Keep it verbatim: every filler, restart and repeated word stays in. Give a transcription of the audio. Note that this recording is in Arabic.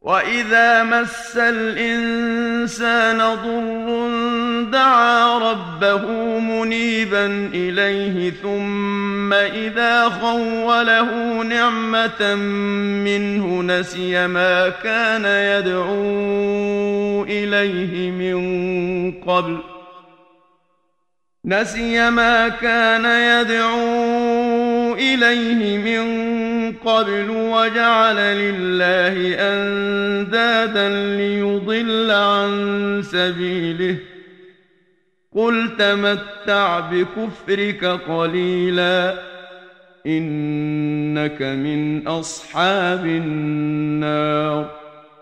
وإذا مس الإنسان ضر دعا ربه منيبا إليه ثم إذا خوله نعمة منه نسي ما كان يدعو إليه من قبل نسي ما كان يدعو إليه من قبل وجعل لله أندادا ليضل عن سبيله قل تمتع بكفرك قليلا إنك من أصحاب النار